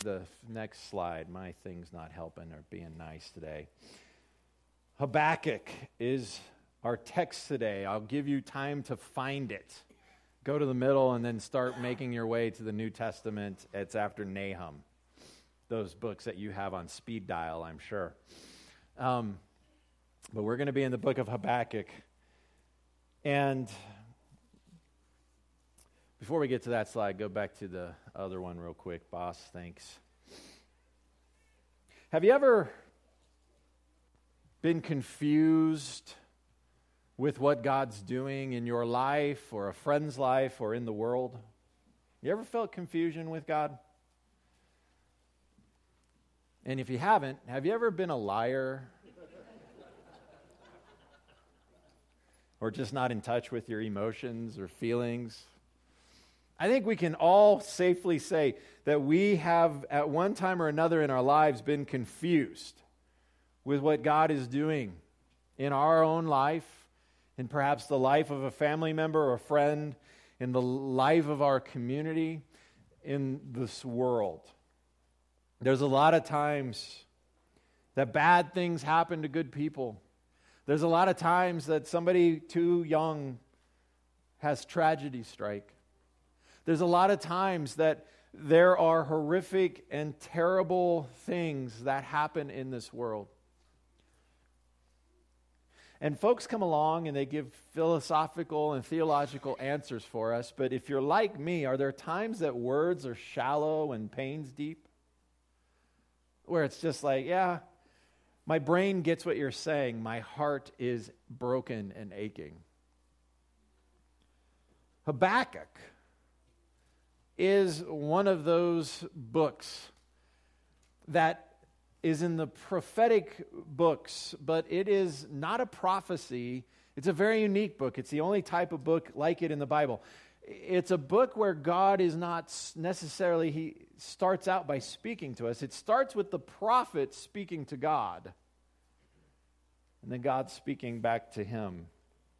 the next slide. My thing's not helping or being nice today. Habakkuk is our text today. I'll give you time to find it. Go to the middle and then start making your way to the New Testament. It's after Nahum. Those books that you have on speed dial, I'm sure. But we're going to be in the book of Habakkuk. And before we get to that slide, go back to the other one real quick. Boss, thanks. Have you ever been confused with what God's doing in your life or a friend's life or in the world? You ever felt confusion with God? And if you haven't, have you ever been a liar? Or just not in touch with your emotions or feelings? I think we can all safely say that we have at one time or another in our lives been confused with what God is doing in our own life, in perhaps the life of a family member or a friend, in the life of our community, in this world. There's a lot of times that bad things happen to good people. There's a lot of times that somebody too young has tragedy strike. There's a lot of times that there are horrific and terrible things that happen in this world. And folks come along and they give philosophical and theological answers for us, but if you're like me, are there times that words are shallow and pain's deep? Where it's just like, yeah, my brain gets what you're saying, my heart is broken and aching. Habakkuk is one of those books that is in the prophetic books, but it is not a prophecy. It's a very unique book. It's the only type of book like it in the Bible. It's a book where God is not necessarily, he starts out by speaking to us. It starts with the prophet speaking to God, and then God speaking back to him.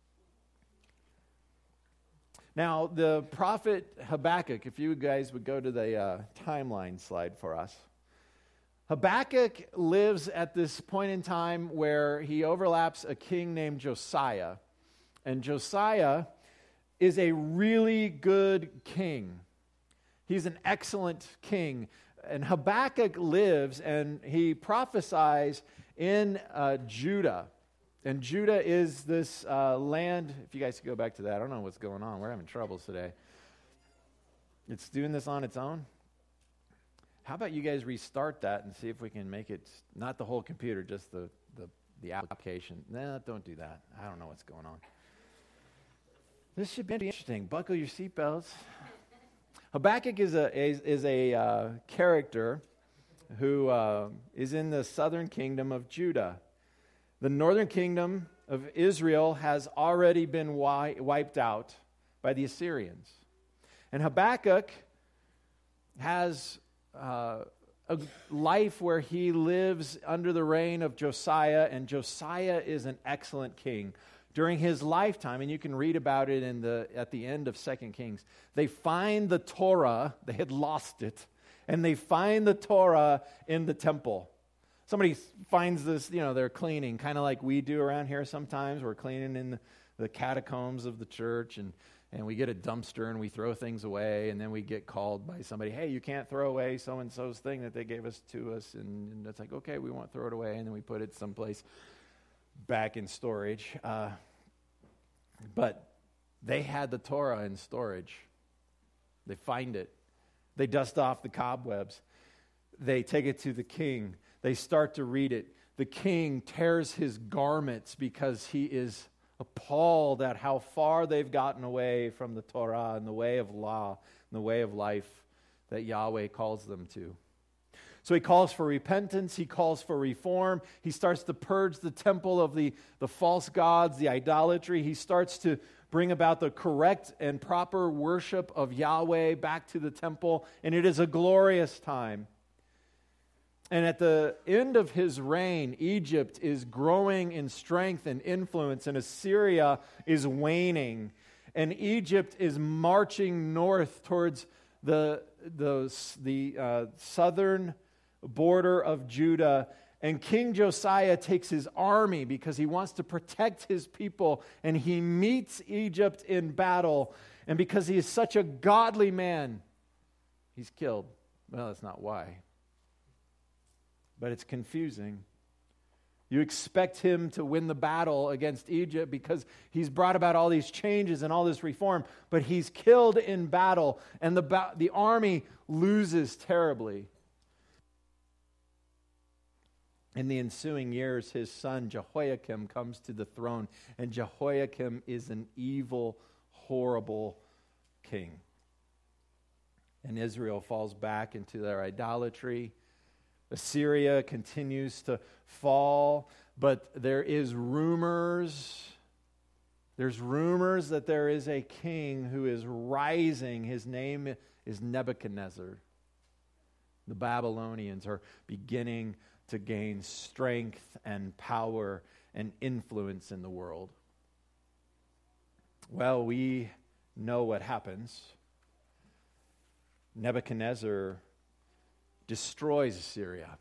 Now, the prophet Habakkuk, if you guys would go to the timeline slide for us. Habakkuk lives at this point in time where he overlaps a king named Josiah. And Josiah is a really good king. He's an excellent king. And Habakkuk lives and he prophesies in Judah. And Judah is this land, if you guys could go back to that, I don't know what's going on. We're having troubles today. It's doing this on its own. How about you guys restart that and see if we can make it, not the whole computer, just the application. No, don't do that. I don't know what's going on. This should be interesting. Buckle your seatbelts. Habakkuk is a character who is in the southern kingdom of Judah. The northern kingdom of Israel has already been wiped out by the Assyrians. And Habakkuk has a life where he lives under the reign of Josiah, and Josiah is an excellent king. During his lifetime, and you can read about it at the end of 2 Kings, they find the Torah, they had lost it, and they find the Torah in the temple. Somebody finds this, they're cleaning, kind of like we do around here sometimes. We're cleaning in the catacombs of the church, and we get a dumpster and we throw things away, and then we get called by somebody, hey, you can't throw away so-and-so's thing that they gave us to us, and it's like, okay, we won't throw it away, and then we put it someplace back in storage. But they had the Torah in storage. They find it. They dust off the cobwebs. They take it to the king. They start to read it. The king tears his garments because he is appalled at how far they've gotten away from the Torah and the way of law and the way of life that Yahweh calls them to. So he calls for repentance. He calls for reform. He starts to purge the temple of the false gods, the idolatry. He starts to bring about the correct and proper worship of Yahweh back to the temple. And it is a glorious time. And at the end of his reign, Egypt is growing in strength and influence, and Assyria is waning. And Egypt is marching north towards the the southern border of Judah, and King Josiah takes his army because he wants to protect his people, and he meets Egypt in battle, and because he is such a godly man, he's killed. Well, that's not why. But it's confusing. You expect him to win the battle against Egypt because he's brought about all these changes and all this reform, but he's killed in battle, and the army loses terribly. In the ensuing years, his son Jehoiakim comes to the throne, and Jehoiakim is an evil, horrible king. And Israel falls back into their idolatry. Assyria continues to fall, but there's rumors that there is a king who is rising. His name is Nebuchadnezzar. The Babylonians are beginning to gain strength and power and influence in the world. Well, we know what happens. Nebuchadnezzar destroys Assyria,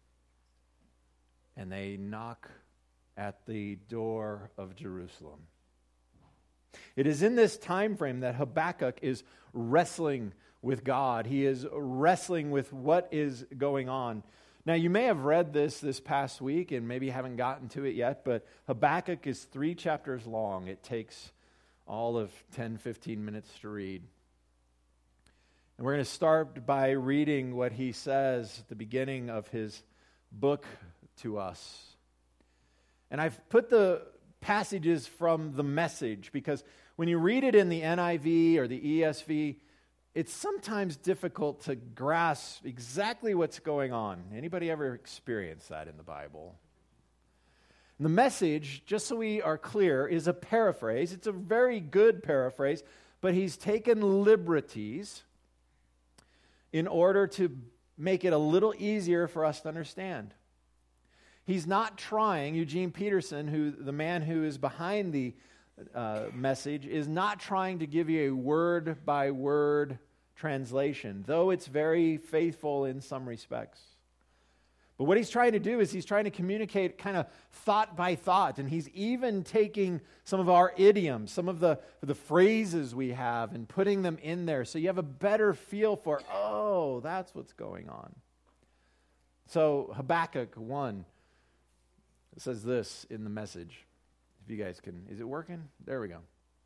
and they knock at the door of Jerusalem. It is in this time frame that Habakkuk is wrestling with God. He is wrestling with what is going on. Now, you may have read this past week and maybe haven't gotten to it yet, but Habakkuk is 3 chapters long. It takes all of 10, 15 minutes to read. And we're going to start by reading what he says at the beginning of his book to us. And I've put the passages from the Message because when you read it in the NIV or the ESV, it's sometimes difficult to grasp exactly what's going on. Anybody ever experienced that in the Bible? And the Message, just so we are clear, is a paraphrase. It's a very good paraphrase, but he's taken liberties in order to make it a little easier for us to understand. He's not trying, Eugene Peterson, the man who is behind the Message, is not trying to give you a word-by-word translation, though it's very faithful in some respects. But what he's trying to do is he's trying to communicate kind of thought by thought, and he's even taking some of our idioms, some of the phrases we have, and putting them in there so you have a better feel for, oh, that's what's going on. So Habakkuk 1 says this in the Message. If you guys can, is it working? There we go.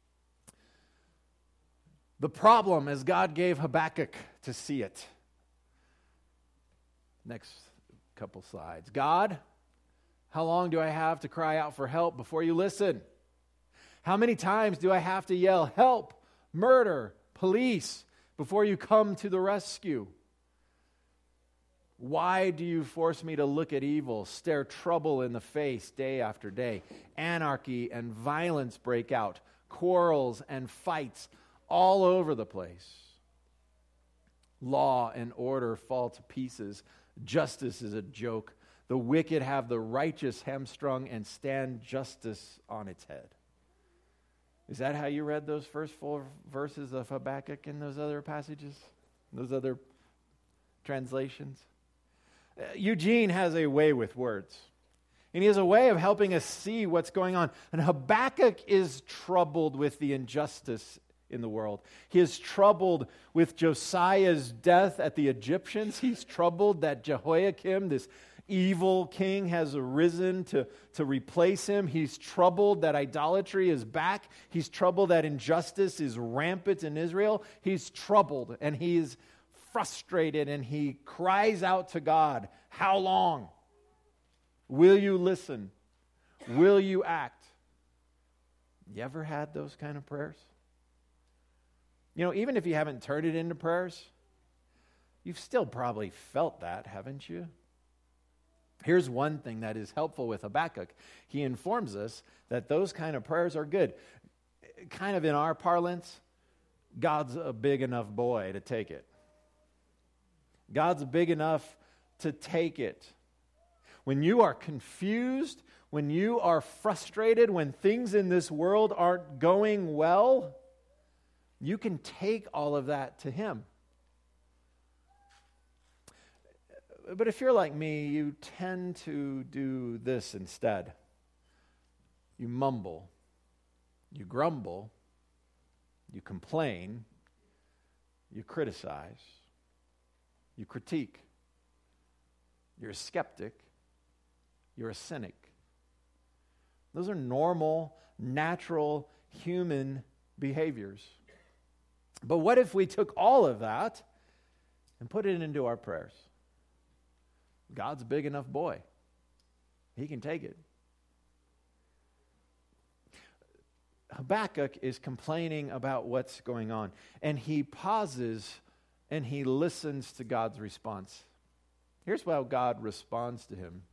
The problem as God gave Habakkuk to see it. Next couple slides. God, how long do I have to cry out for help before you listen? How many times do I have to yell, help, murder, police, before you come to the rescue? Why do you force me to look at evil, stare trouble in the face day after day? Anarchy and violence break out, quarrels and fights all over the place. Law and order fall to pieces. Justice is a joke. The wicked have the righteous hamstrung and stand justice on its head. Is that how you read those first 4 verses of Habakkuk in those other passages? Those other translations? Eugene has a way with words. And he has a way of helping us see what's going on. And Habakkuk is troubled with the injustice in the world. He is troubled with Josiah's death at the Egyptians. He's troubled that Jehoiakim, this evil king, has arisen to replace him. He's troubled that idolatry is back. He's troubled that injustice is rampant in Israel. He's troubled and he is frustrated and he cries out to God, how long? Will you listen? Will you act? You ever had those kind of prayers? You know, even if you haven't turned it into prayers, you've still probably felt that, haven't you? Here's one thing that is helpful with Habakkuk. He informs us that those kind of prayers are good. Kind of in our parlance, God's a big enough boy to take it. God's big enough to take it. When you are confused, when you are frustrated, when things in this world aren't going well, you can take all of that to Him. But if you're like me, you tend to do this instead. You mumble, you grumble, you complain, you criticize, you critique. You're a skeptic, you're a cynic. Those are normal, natural, human behaviors. But what if we took all of that and put it into our prayers? God's a big enough boy. He can take it. Habakkuk is complaining about what's going on, and he pauses and he listens to God's response. Here's how God responds to him.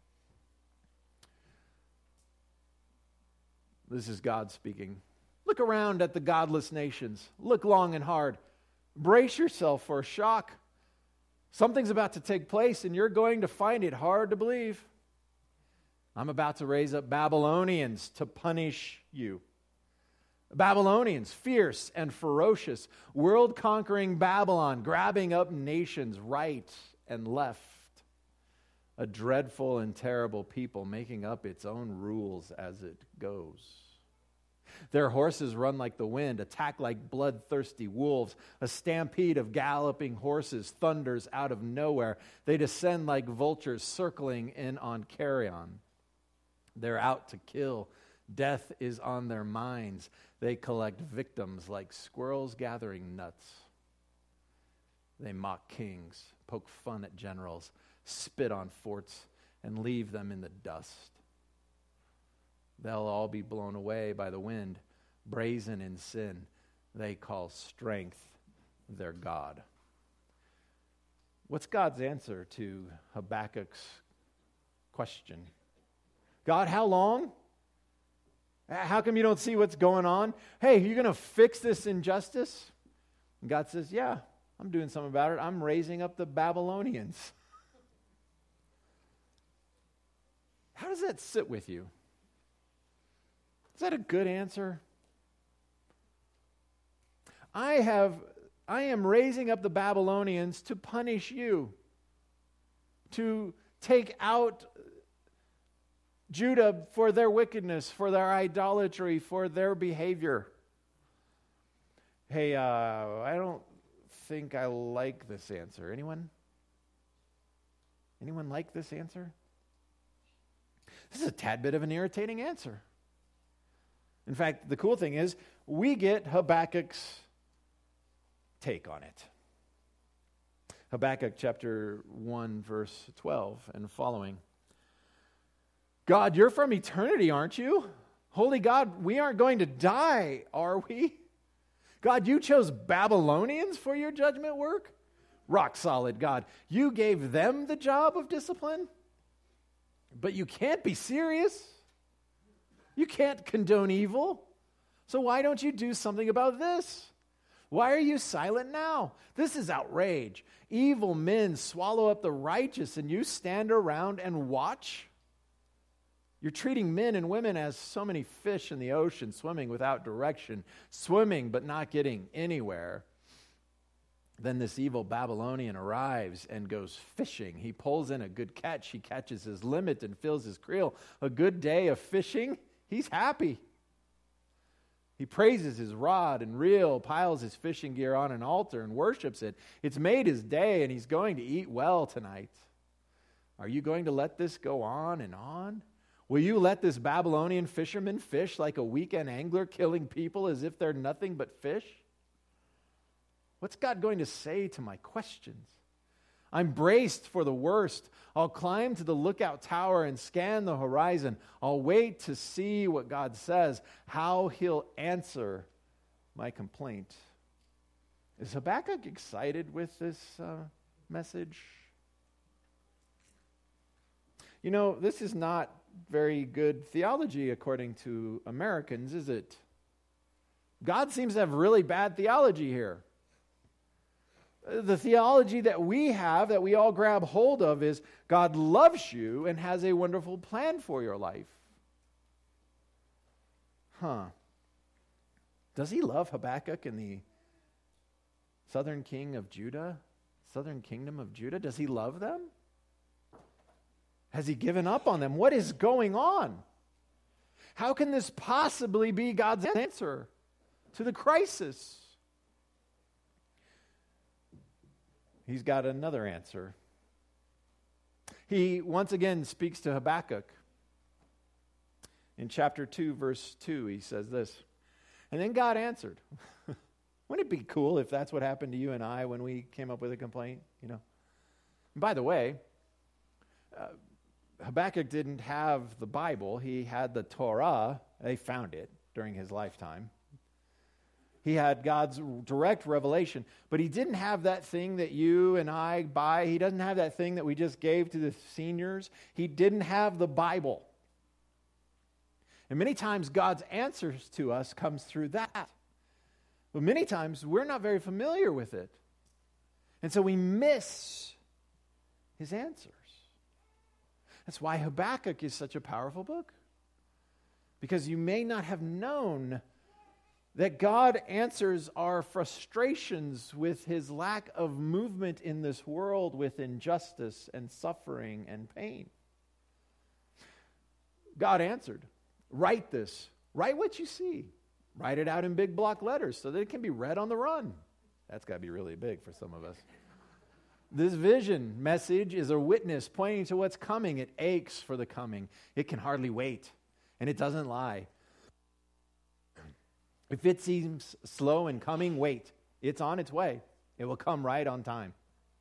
This is God speaking. Look around at the godless nations. Look long and hard. Brace yourself for a shock. Something's about to take place, and you're going to find it hard to believe. I'm about to raise up Babylonians to punish you. Babylonians, fierce and ferocious, world-conquering Babylon, grabbing up nations right and left. A dreadful and terrible people making up its own rules as it goes. Their horses run like the wind, attack like bloodthirsty wolves. A stampede of galloping horses thunders out of nowhere. They descend like vultures circling in on carrion. They're out to kill. Death is on their minds. They collect victims like squirrels gathering nuts. They mock kings, poke fun at generals, spit on forts, and leave them in the dust. They'll all be blown away by the wind, brazen in sin. They call strength their God. What's God's answer to Habakkuk's question? God, how long? How come you don't see what's going on? Hey, you're going to fix this injustice? And God says, yeah, I'm doing something about it. I'm raising up the Babylonians. How does that sit with you? Is that a good answer? I am raising up the Babylonians to punish you, to take out Judah for their wickedness, for their idolatry, for their behavior. Hey, I don't think I like this answer. Anyone? Anyone like this answer? This is a tad bit of an irritating answer. In fact, the cool thing is, we get Habakkuk's take on it. Habakkuk chapter 1, verse 12 and following. God, you're from eternity, aren't you? Holy God, we aren't going to die, are we? God, you chose Babylonians for your judgment work? Rock solid, God. You gave them the job of discipline? But you can't be serious. You can't condone evil. So why don't you do something about this? Why are you silent now? This is outrage. Evil men swallow up the righteous, and you stand around and watch? You're treating men and women as so many fish in the ocean, swimming without direction, swimming but not getting anywhere. Then this evil Babylonian arrives and goes fishing. He pulls in a good catch. He catches his limit and fills his creel. A good day of fishing, he's happy. He praises his rod and reel, piles his fishing gear on an altar and worships it. It's made his day, and he's going to eat well tonight. Are you going to let this go on and on? Will you let this Babylonian fisherman fish like a weekend angler, killing people as if they're nothing but fish? What's God going to say to my questions? I'm braced for the worst. I'll climb to the lookout tower and scan the horizon. I'll wait to see what God says, how he'll answer my complaint. Is Habakkuk excited with this message? You know, this is not very good theology according to Americans, is it? God seems to have really bad theology here. The theology that we have, that we all grab hold of, is God loves you and has a wonderful plan for your life. Does he love Habakkuk and the southern king of Judah, southern kingdom of Judah? Does he love them? Has he given up on them? What is going on? How can this possibly be God's answer to the crisis? He's got another answer. He once again speaks to Habakkuk. In chapter 2, verse 2, he says this, and then God answered. Wouldn't it be cool if that's what happened to you and I when we came up with a complaint? And by the way, Habakkuk didn't have the Bible. He had the Torah. They found it during his lifetime. He had God's direct revelation, but he didn't have that thing that you and I buy. He doesn't have that thing that we just gave to the seniors. He didn't have the Bible. And many times God's answers to us comes through that. But many times we're not very familiar with it. And so we miss his answers. That's why Habakkuk is such a powerful book. Because you may not have known that God answers our frustrations with his lack of movement in this world with injustice and suffering and pain. God answered, write this. Write what you see. Write it out in big block letters so that it can be read on the run. That's got to be really big for some of us. This vision message is a witness pointing to what's coming. It aches for the coming. It can hardly wait, and it doesn't lie. If it seems slow in coming, wait. It's on its way. It will come right on time.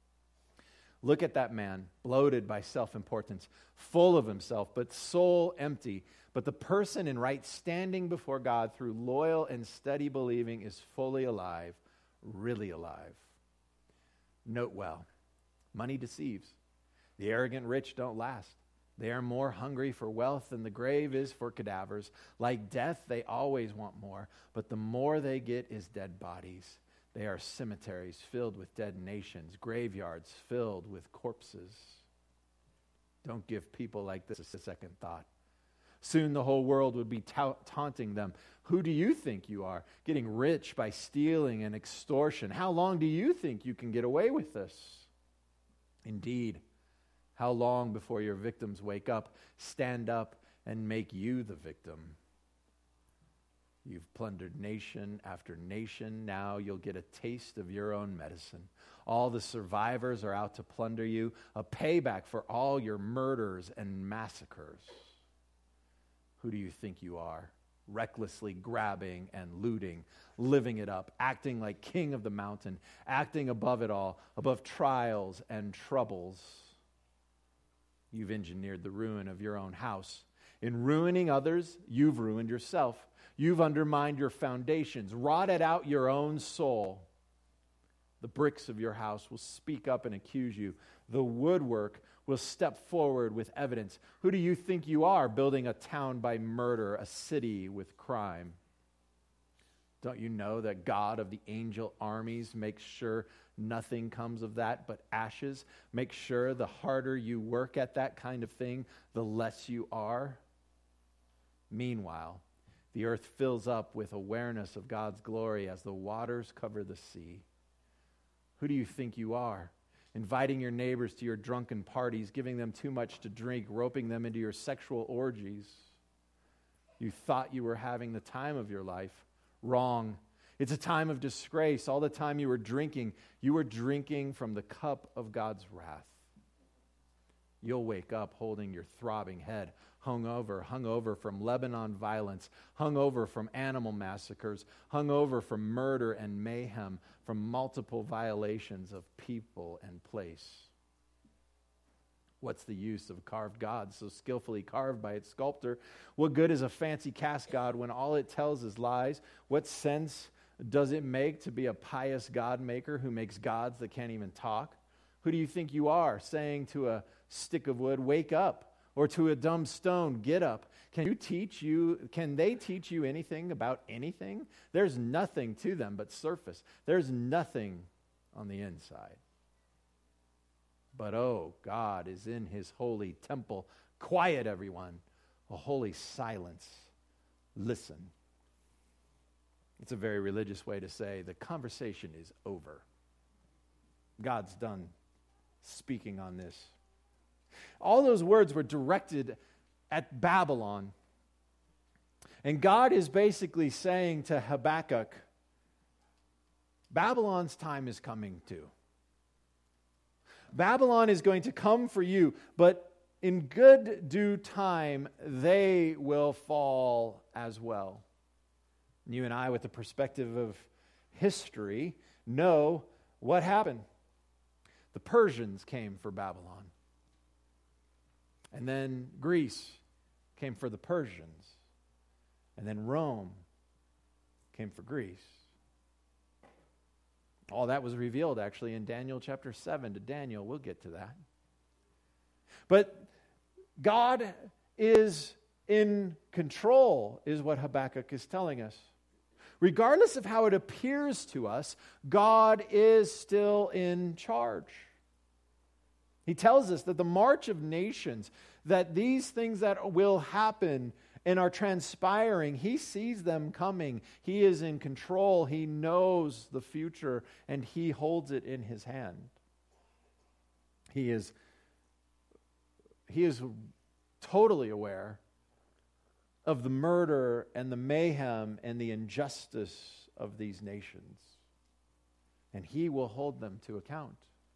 Look at that man, bloated by self-importance, full of himself, but soul empty. But the person in right standing before God through loyal and steady believing is fully alive, really alive. Note well, money deceives. The arrogant rich don't last. They are more hungry for wealth than the grave is for cadavers. Like death, they always want more, but the more they get is dead bodies. They are cemeteries filled with dead nations, graveyards filled with corpses. Don't give people like this a second thought. Soon the whole world would be taunting them. Who do you think you are? Getting rich by stealing and extortion. How long do you think you can get away with this? Indeed, how long before your victims wake up, stand up, and make you the victim? You've plundered nation after nation. Now you'll get a taste of your own medicine. All the survivors are out to plunder you, a payback for all your murders and massacres. Who do you think you are? Recklessly grabbing and looting, living it up, acting like king of the mountain, acting above it all, above trials and troubles. You've engineered the ruin of your own house. In ruining others, you've ruined yourself. You've undermined your foundations, rotted out your own soul. The bricks of your house will speak up and accuse you. The woodwork will step forward with evidence. Who do you think you are, building a town by murder, a city with crime? Don't you know that God of the angel armies makes sure nothing comes of that but ashes? Make sure the harder you work at that kind of thing, the less you are. Meanwhile, the earth fills up with awareness of God's glory as the waters cover the sea. Who do you think you are? Inviting your neighbors to your drunken parties, giving them too much to drink, roping them into your sexual orgies. You thought you were having the time of your life. Wrong. It's a time of disgrace. All the time you were drinking from the cup of God's wrath. You'll wake up holding your throbbing head, hung over from Lebanon violence, hung over from animal massacres, hung over from murder and mayhem, from multiple violations of people and place. What's the use of a carved god so skillfully carved by its sculptor? What good is a fancy cast god when all it tells is lies? What sense does it make to be a pious god maker who makes gods that can't even talk? Who do you think you are, saying to a stick of wood, wake up, or to a dumb stone, get up? Can they teach you anything about anything? There's nothing to them but surface. There's nothing on the inside. But oh, God is in his holy temple. Quiet, everyone. A holy silence. Listen. It's a very religious way to say the conversation is over. God's done speaking on this. All those words were directed at Babylon. And God is basically saying to Habakkuk, Babylon's time is coming too. Babylon is going to come for you, but in good due time, they will fall as well. You and I, with the perspective of history, know what happened. The Persians came for Babylon. And then Greece came for the Persians. And then Rome came for Greece. All that was revealed actually in Daniel chapter 7 to Daniel. We'll get to that. But God is in control, is what Habakkuk is telling us. Regardless of how it appears to us, God is still in charge. He tells us that the march of nations, that these things that will happen and are transpiring, He sees them coming. He is in control. He knows the future, and He holds it in His hand. He is totally aware of the murder and the mayhem and the injustice of these nations. And He will hold them to account.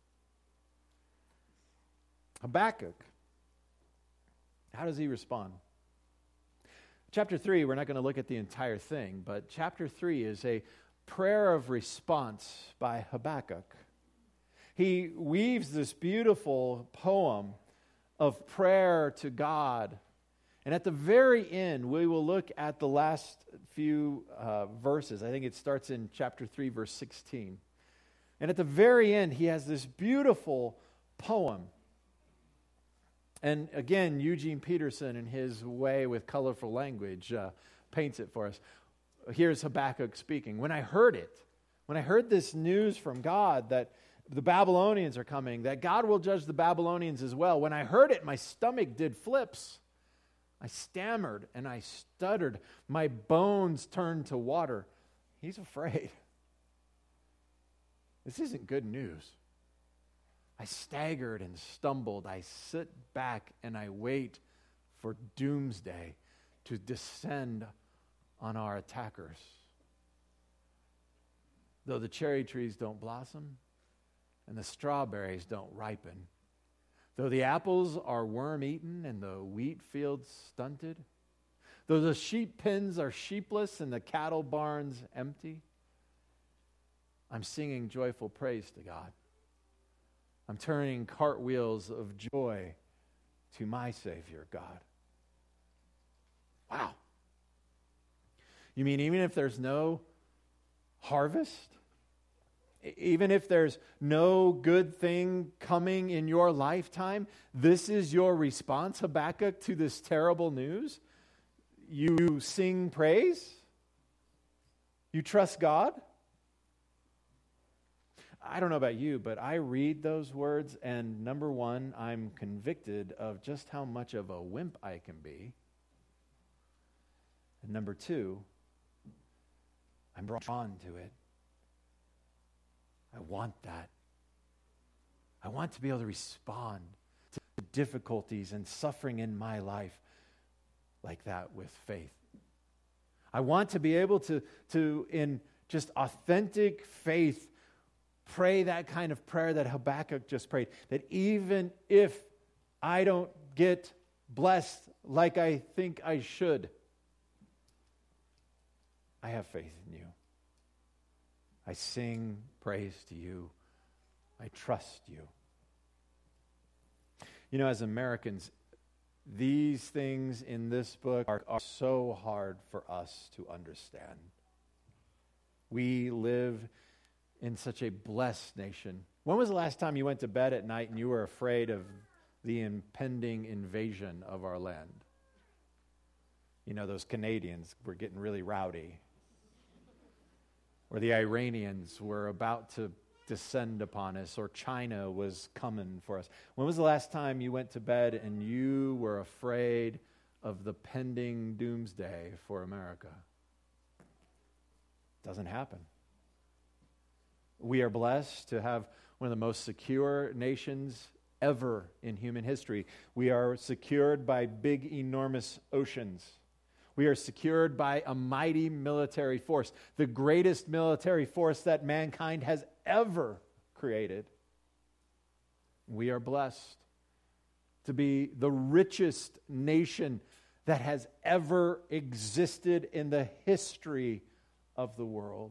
Habakkuk, how does he respond? Chapter 3, we're not going to look at the entire thing, but chapter 3 is a prayer of response by Habakkuk. He weaves this beautiful poem of prayer to God. And at the very end, we will look at the last few verses. I think it starts in chapter 3, verse 16. And at the very end, he has this beautiful poem. And again, Eugene Peterson, in his way with colorful language, paints it for us. Here's Habakkuk speaking. When I heard this news from God that the Babylonians are coming, that God will judge the Babylonians as well, when I heard it, my stomach did flips. I stammered and I stuttered. My bones turned to water. He's afraid. This isn't good news. I staggered and stumbled. I sit back and I wait for doomsday to descend on our attackers. Though the cherry trees don't blossom and the strawberries don't ripen, though the apples are worm-eaten and the wheat fields stunted, though the sheep pens are sheepless and the cattle barns empty, I'm singing joyful praise to God. I'm turning cartwheels of joy to my Savior, God. Wow. You mean even if there's no harvest? Even if there's no good thing coming in your lifetime, this is your response, Habakkuk, to this terrible news? You sing praise? You trust God? I don't know about you, but I read those words, and number one, I'm convicted of just how much of a wimp I can be. And number two, I'm drawn to it. I want that. I want to be able to respond to difficulties and suffering in my life like that with faith. I want to be able to in just authentic faith, pray that kind of prayer that Habakkuk just prayed, that even if I don't get blessed like I think I should, I have faith in you. I sing praise to you. I trust you. You know, as Americans, these things in this book are so hard for us to understand. We live in such a blessed nation. When was the last time you went to bed at night and you were afraid of the impending invasion of our land? You know, those Canadians were getting really rowdy. Or the Iranians were about to descend upon us, or China was coming for us. When was the last time you went to bed and you were afraid of the pending doomsday for America? Doesn't happen. We are blessed to have one of the most secure nations ever in human history. We are secured by big, enormous oceans. We are secured by a mighty military force, the greatest military force that mankind has ever created. We are blessed to be the richest nation that has ever existed in the history of the world.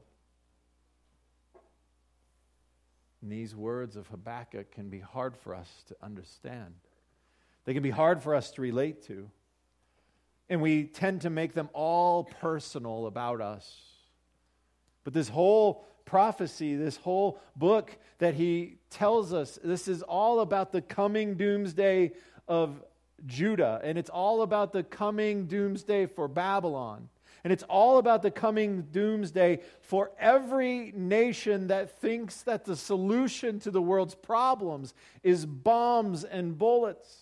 And these words of Habakkuk can be hard for us to understand. They can be hard for us to relate to. And we tend to make them all personal about us. But this whole prophecy, this whole book that he tells us, this is all about the coming doomsday of Judah. And it's all about the coming doomsday for Babylon. And it's all about the coming doomsday for every nation that thinks that the solution to the world's problems is bombs and bullets.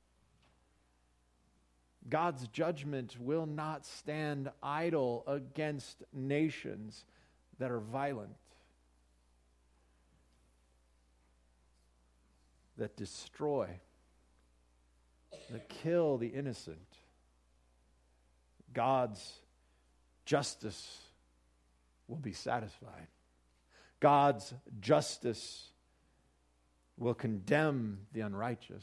God's judgment will not stand idle against nations that are violent, that destroy, that kill the innocent. God's justice will be satisfied. God's justice will condemn the unrighteous.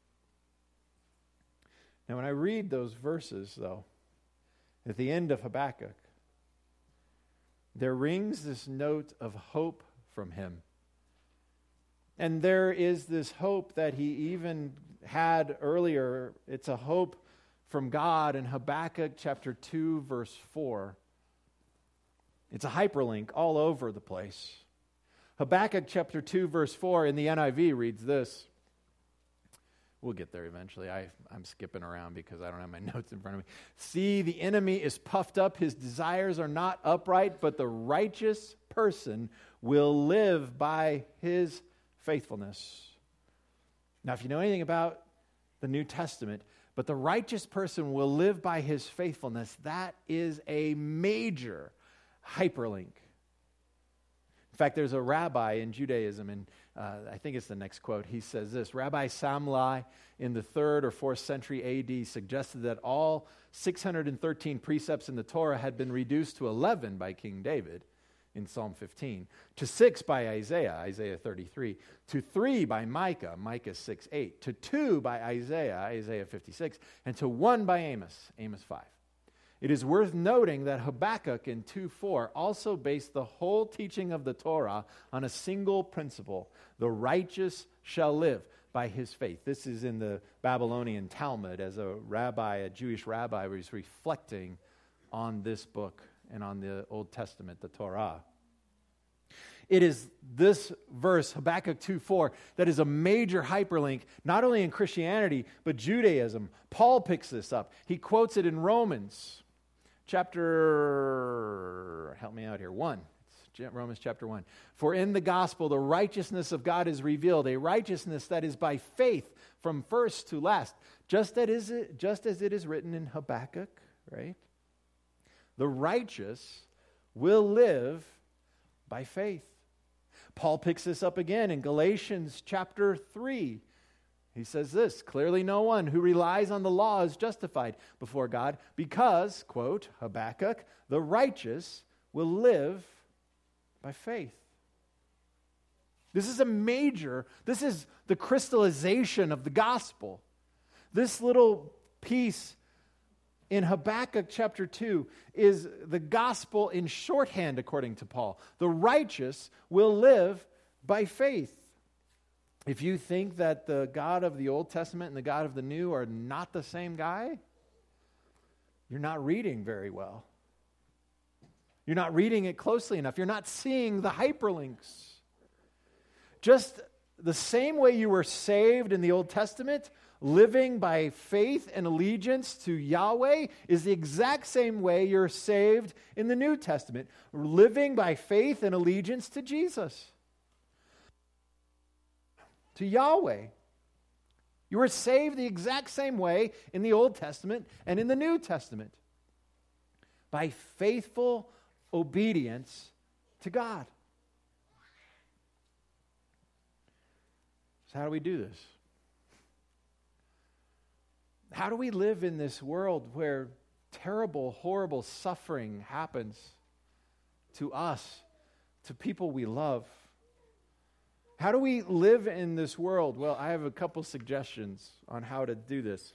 Now, when I read those verses, though, at the end of Habakkuk, there rings this note of hope from him. And there is this hope that he even had earlier. It's a hope from God in Habakkuk chapter 2, verse 4. It's a hyperlink all over the place. Habakkuk chapter 2, verse 4 in the NIV reads this. We'll get there eventually. I'm skipping around because I don't have my notes in front of me. See, the enemy is puffed up. His desires are not upright, but the righteous person will live by his faithfulness. Now, if you know anything about the New Testament, but the righteous person will live by his faithfulness, that is a major hyperlink. In fact, there's a rabbi in Judaism, and I think it's the next quote. He says this: Rabbi Samlai in the 3rd or 4th century AD suggested that all 613 precepts in the Torah had been reduced to 11 by King David in Psalm 15, to 6 by Isaiah, Isaiah 33, to 3 by Micah, Micah 6:8, to 2 by Isaiah, Isaiah 56, and to 1 by Amos, Amos 5. It is worth noting that Habakkuk in 2:4 also based the whole teaching of the Torah on a single principle: the righteous shall live by his faith. This is in the Babylonian Talmud as a Jewish rabbi, was reflecting on this book and on the Old Testament, the Torah. It is this verse, Habakkuk 2:4, that is a major hyperlink, not only in Christianity, but Judaism. Paul picks this up. He quotes it in Romans chapter, help me out here, 1. It's Romans chapter 1. For in the gospel, the righteousness of God is revealed, a righteousness that is by faith from first to last, just as it is written in Habakkuk, right? The righteous will live by faith. Paul picks this up again in Galatians chapter 3. He says this: clearly no one who relies on the law is justified before God because, quote, Habakkuk, the righteous will live by faith. This is this is the crystallization of the gospel. This little piece in Habakkuk chapter 2 is the gospel in shorthand, according to Paul. The righteous will live by faith. If you think that the God of the Old Testament and the God of the New are not the same guy, you're not reading very well. You're not reading it closely enough. You're not seeing the hyperlinks. Just the same way you were saved in the Old Testament, living by faith and allegiance to Yahweh, is the exact same way you're saved in the New Testament, living by faith and allegiance to Jesus, to Yahweh. You were saved the exact same way in the Old Testament and in the New Testament, by faithful obedience to God. So how do we do this? How do we live in this world where terrible, horrible suffering happens to us, to people we love? How do we live in this world? Well, I have a couple suggestions on how to do this.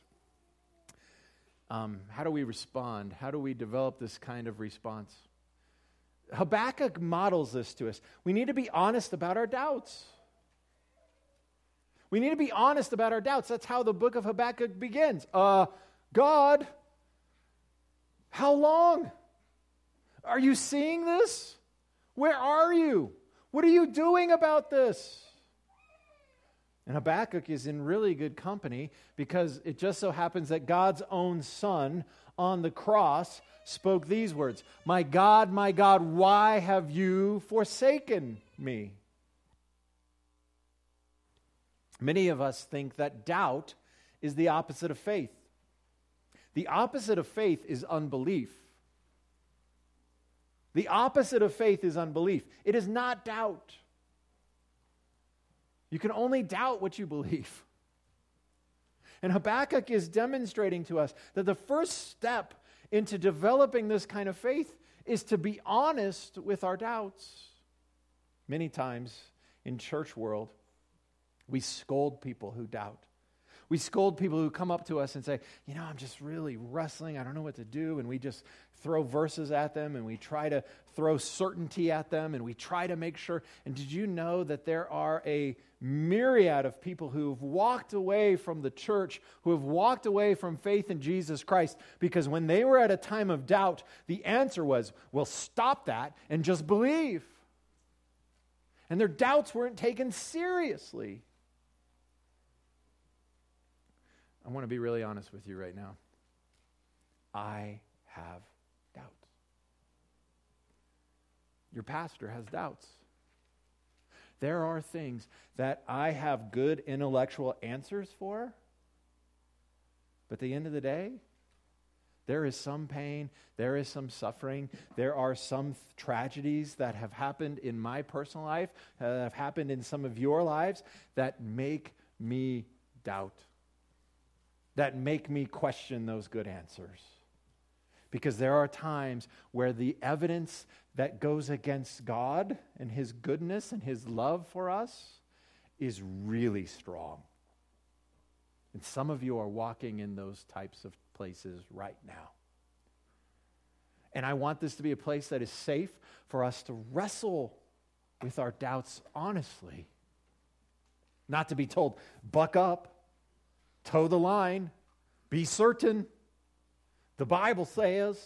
How do we respond? How do we develop this kind of response? Habakkuk models this to us. We need to be honest about our doubts. We need to be honest about our doubts. That's how the book of Habakkuk begins. God, how long? Are you seeing this? Where are you? What are you doing about this? And Habakkuk is in really good company because it just so happens that God's own Son on the cross spoke these words, my God, why have you forsaken me? Many of us think that doubt is the opposite of faith. The opposite of faith is unbelief. The opposite of faith is unbelief. It is not doubt. You can only doubt what you believe. And Habakkuk is demonstrating to us that the first step into developing this kind of faith is to be honest with our doubts. Many times in church world, we scold people who doubt. We scold people who come up to us and say, I'm just really wrestling. I don't know what to do. And we just throw verses at them and we try to throw certainty at them and we try to make sure. And did you know that there are a myriad of people who have walked away from the church, who have walked away from faith in Jesus Christ because when they were at a time of doubt, the answer was, well, stop that and just believe. And their doubts weren't taken seriously. I want to be really honest with you right now. I have doubts. Your pastor has doubts. There are things that I have good intellectual answers for, but at the end of the day, there is some pain, there is some suffering, there are some tragedies that have happened in my personal life, that have happened in some of your lives, that make me doubt. That make me question those good answers. Because there are times where the evidence that goes against God and His goodness and His love for us is really strong. And some of you are walking in those types of places right now. And I want this to be a place that is safe for us to wrestle with our doubts honestly. Not to be told, buck up. Toe the line. Be certain. The Bible says.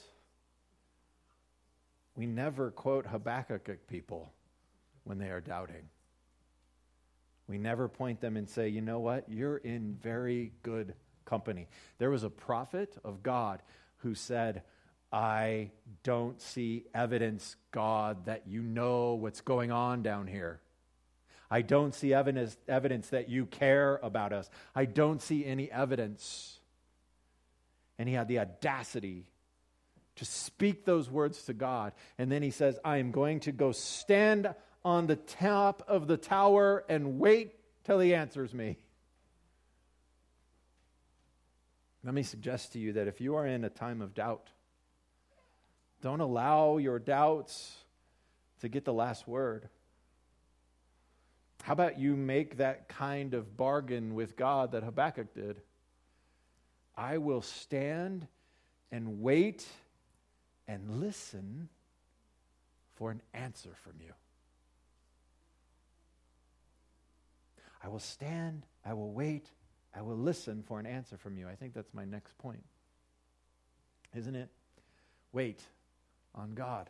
We never quote Habakkuk at people when they are doubting. We never point them and say, you know what? You're in very good company. There was a prophet of God who said, I don't see evidence, God, that you know what's going on down here. I don't see evidence that you care about us. I don't see any evidence. And he had the audacity to speak those words to God. And then he says, I am going to go stand on the top of the tower and wait till He answers me. Let me suggest to you that if you are in a time of doubt, don't allow your doubts to get the last word. How about you make that kind of bargain with God that Habakkuk did? I will stand and wait and listen for an answer from you. I will stand, I will wait, I will listen for an answer from you. I think that's my next point. Isn't it? Wait on God.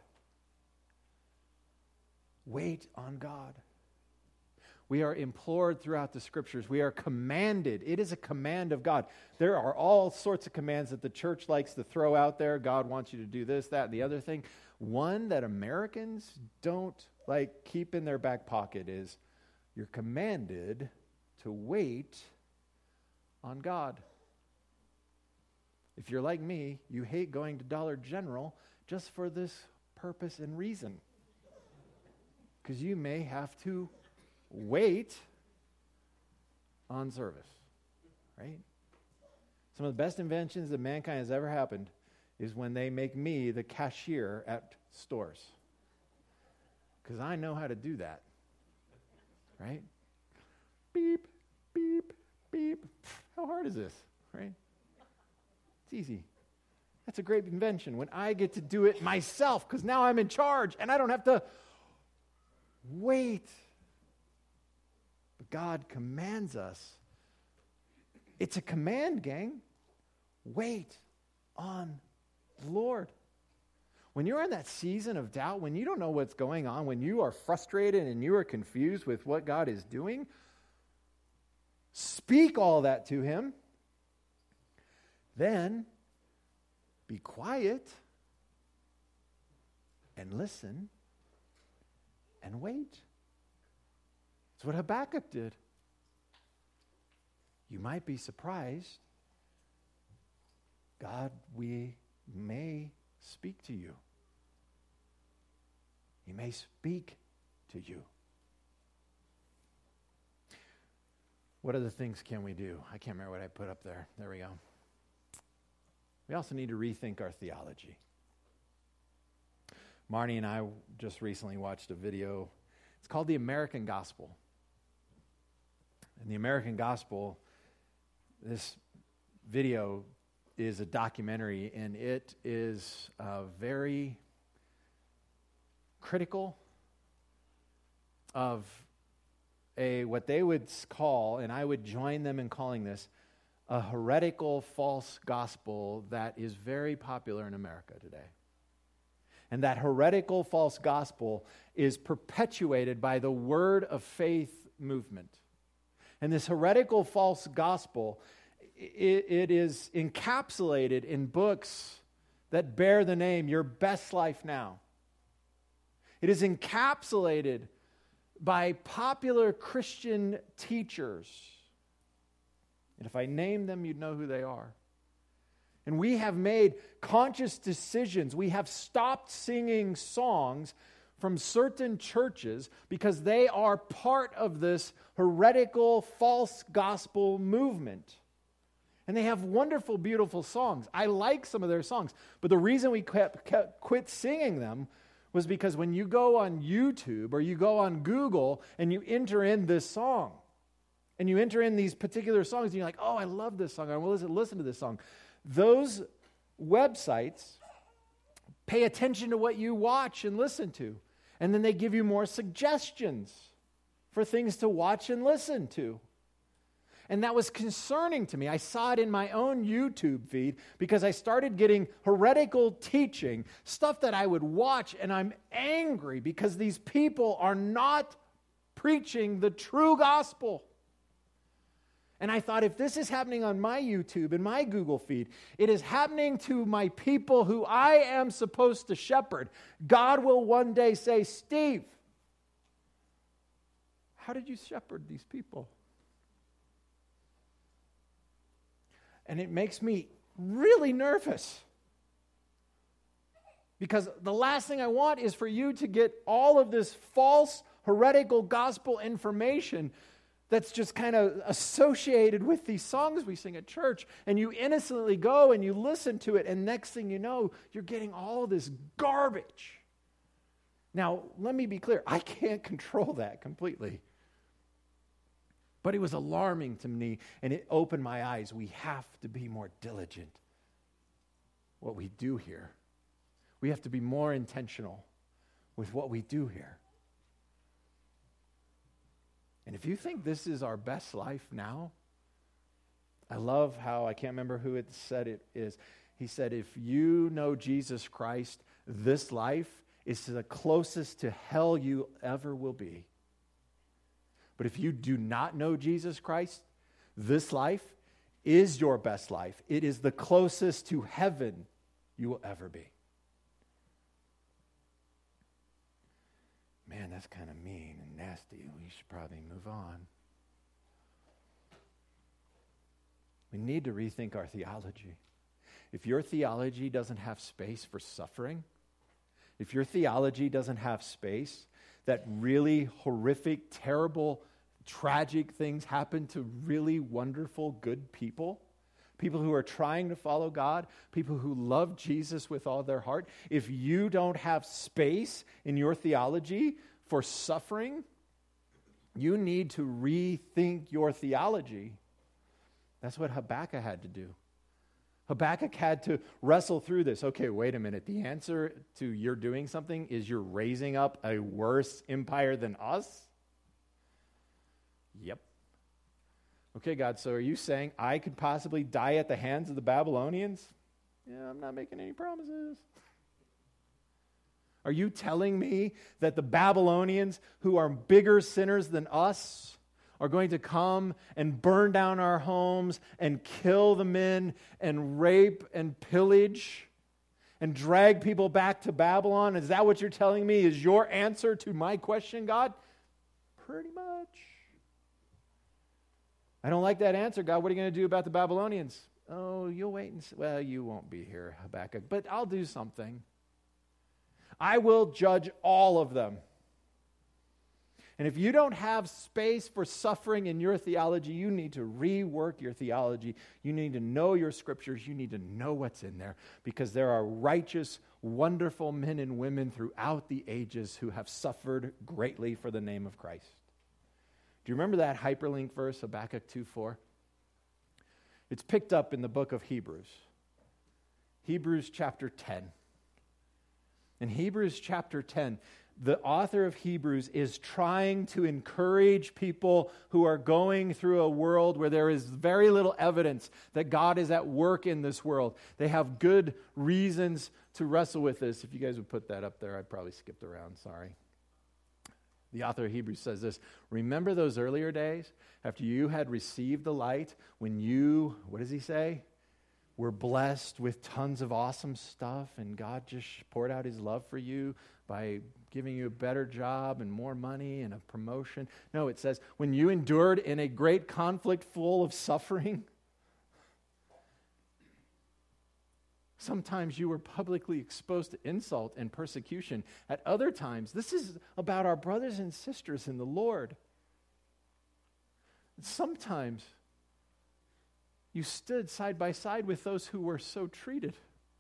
Wait on God. We are implored throughout the Scriptures. We are commanded. It is a command of God. There are all sorts of commands that the church likes to throw out there. God wants you to do this, that, and the other thing. One that Americans don't keep in their back pocket is you're commanded to wait on God. If you're like me, you hate going to Dollar General just for this purpose and reason. Because you may have to wait on service, right? Some of the best inventions that mankind has ever happened is when they make me the cashier at stores. Because I know how to do that. Right? Beep, beep, beep. How hard is this? Right? It's easy. That's a great invention when I get to do it myself because now I'm in charge and I don't have to wait. But God commands us. It's a command, gang. Wait on the Lord. When you're in that season of doubt, when you don't know what's going on, when you are frustrated and you are confused with what God is doing, speak all that to Him. Then be quiet and listen and wait. That's what Habakkuk did. You might be surprised. God, we may speak to you. He may speak to you. What other things can we do? I can't remember what I put up there. There we go. We also need to rethink our theology. Marnie and I just recently watched a video. It's called The American Gospel. And The American Gospel, this video is a documentary, and it is very critical of what they would call, and I would join them in calling this, a heretical false gospel that is very popular in America today. And that heretical false gospel is perpetuated by the Word of Faith movement. And this heretical false gospel, it is encapsulated in books that bear the name Your Best Life Now. It is encapsulated by popular Christian teachers. And if I name them, you'd know who they are. And we have made conscious decisions. We have stopped singing songs from certain churches because they are part of this heretical false gospel movement. And they have wonderful, beautiful songs. I like some of their songs. But the reason we quit singing them was because when you go on YouTube or you go on Google and you enter in this song, and you enter in these particular songs, and you're like, oh, I love this song. I will listen to this song. Those websites pay attention to what you watch and listen to. And then they give you more suggestions for things to watch and listen to. And that was concerning to me. I saw it in my own YouTube feed because I started getting heretical teaching, stuff that I would watch, and I'm angry because these people are not preaching the true gospel. And I thought, if this is happening on my YouTube and my Google feed, it is happening to my people who I am supposed to shepherd. God will one day say, Steve, how did you shepherd these people? And it makes me really nervous. Because the last thing I want is for you to get all of this false, heretical gospel information that's just kind of associated with these songs we sing at church, and you innocently go and you listen to it, and next thing you know, you're getting all this garbage. Now, let me be clear. I can't control that completely. But it was alarming to me, and it opened my eyes. We have to be more diligent what we do here. We have to be more intentional with what we do here. And if you think this is our best life now, I love how, I can't remember who it said it is. He said, if you know Jesus Christ, this life is the closest to hell you ever will be. But if you do not know Jesus Christ, this life is your best life. It is the closest to heaven you will ever be. Man, that's kind of mean and nasty. We should probably move on. We need to rethink our theology. If your theology doesn't have space for suffering, if your theology doesn't have space that really horrific, terrible, tragic things happen to really wonderful, good people, people who are trying to follow God, people who love Jesus with all their heart, if you don't have space in your theology for suffering, you need to rethink your theology. That's what Habakkuk had to do. Habakkuk had to wrestle through this. Okay, wait a minute. The answer to you're doing something is you're raising up a worse empire than us? Yep. Okay, God, so are you saying I could possibly die at the hands of the Babylonians? Yeah, I'm not making any promises. Are you telling me that the Babylonians, who are bigger sinners than us, are going to come and burn down our homes and kill the men and rape and pillage and drag people back to Babylon? Is that what you're telling me is your answer to my question, God? Pretty much. I don't like that answer, God. What are you going to do about the Babylonians? Oh, you'll wait and see. Well, you won't be here, Habakkuk, but I'll do something. I will judge all of them. And if you don't have space for suffering in your theology, you need to rework your theology. You need to know your scriptures. You need to know what's in there, because there are righteous, wonderful men and women throughout the ages who have suffered greatly for the name of Christ. Do you remember that hyperlink verse, Habakkuk 2:4? It's picked up in the book of Hebrews. Hebrews chapter 10. In Hebrews chapter 10, the author of Hebrews is trying to encourage people who are going through a world where there is very little evidence that God is at work in this world. They have good reasons to wrestle with this. If you guys would put that up there, I probably skipped around, sorry. The author of Hebrews says this: remember those earlier days after you had received the light, when you, what does he say? Were blessed with tons of awesome stuff, and God just poured out his love for you by giving you a better job and more money and a promotion. No, it says, when you endured in a great conflict full of suffering, sometimes you were publicly exposed to insult and persecution. At other times, this is about our brothers and sisters in the Lord. Sometimes you stood side by side with those who were so treated.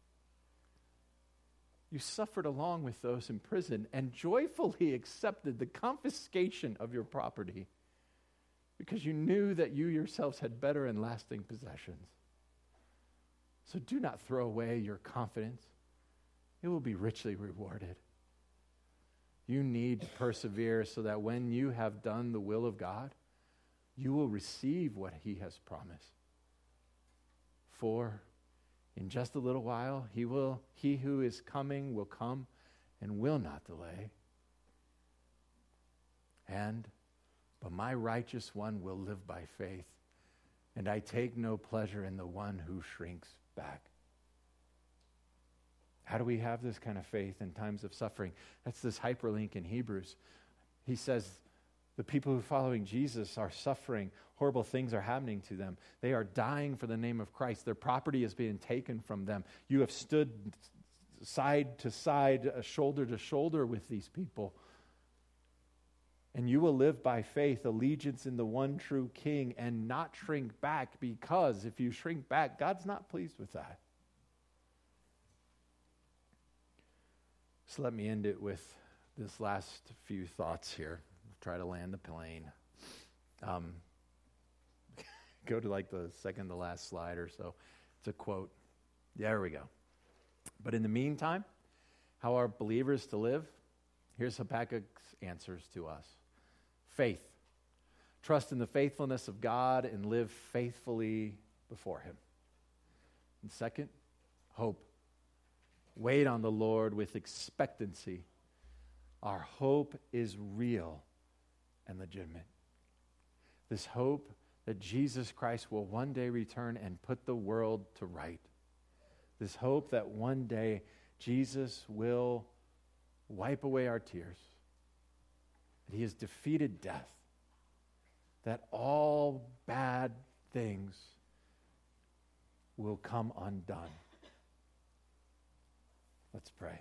You suffered along with those in prison and joyfully accepted the confiscation of your property because you knew that you yourselves had better and lasting possessions. So do not throw away your confidence. It will be richly rewarded. You need to persevere so that when you have done the will of God, you will receive what he has promised. For in just a little while, he who is coming will come and will not delay. But my righteous one will live by faith, and I take no pleasure in the one who shrinks back. How do we have this kind of faith in times of suffering? That's this hyperlink in Hebrews. He says the people who are following Jesus are suffering. Horrible things are happening to them. They are dying for the name of Christ. Their property is being taken from them. You have stood side to side, shoulder to shoulder with these people. And you will live by faith, allegiance in the one true King, and not shrink back, because if you shrink back, God's not pleased with that. So let me end it with this last few thoughts here. Try to land the plane. Go to like the second to last slide or so. It's a quote. There we go. But in the meantime, how are believers to live? Here's Habakkuk's answers to us. Faith. Trust in the faithfulness of God and live faithfully before him. And second, hope. Wait on the Lord with expectancy. Our hope is real and legitimate. This hope that Jesus Christ will one day return and put the world to right. This hope that one day Jesus will wipe away our tears, that he has defeated death, that all bad things will come undone. Let's pray.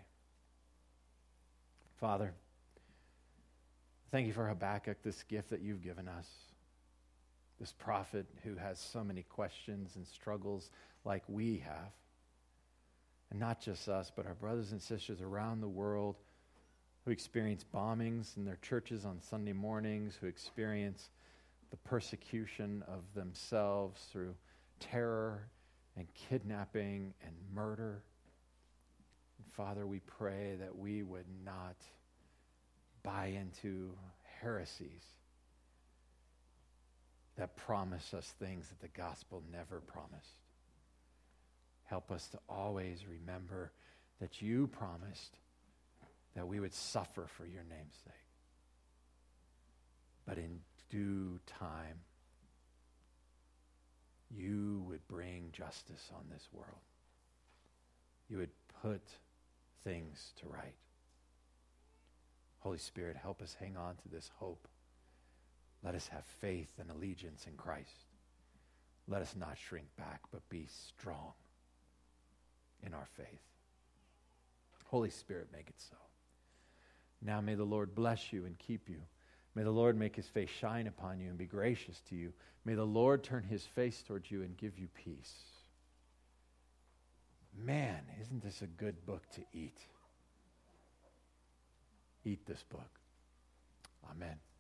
Father, thank you for Habakkuk, this gift that you've given us. This prophet who has so many questions and struggles like we have. And not just us, but our brothers and sisters around the world who experience bombings in their churches on Sunday mornings, who experience the persecution of themselves through terror and kidnapping and murder. And Father, we pray that we would not buy into heresies that promise us things that the gospel never promised. Help us to always remember that you promised that we would suffer for your name's sake. But in due time, you would bring justice on this world. You would put things to right. Holy Spirit, help us hang on to this hope. Let us have faith and allegiance in Christ. Let us not shrink back, but be strong in our faith. Holy Spirit, make it so. Now may the Lord bless you and keep you. May the Lord make his face shine upon you and be gracious to you. May the Lord turn his face towards you and give you peace. Man, isn't this a good book to eat? Eat this book. Amen.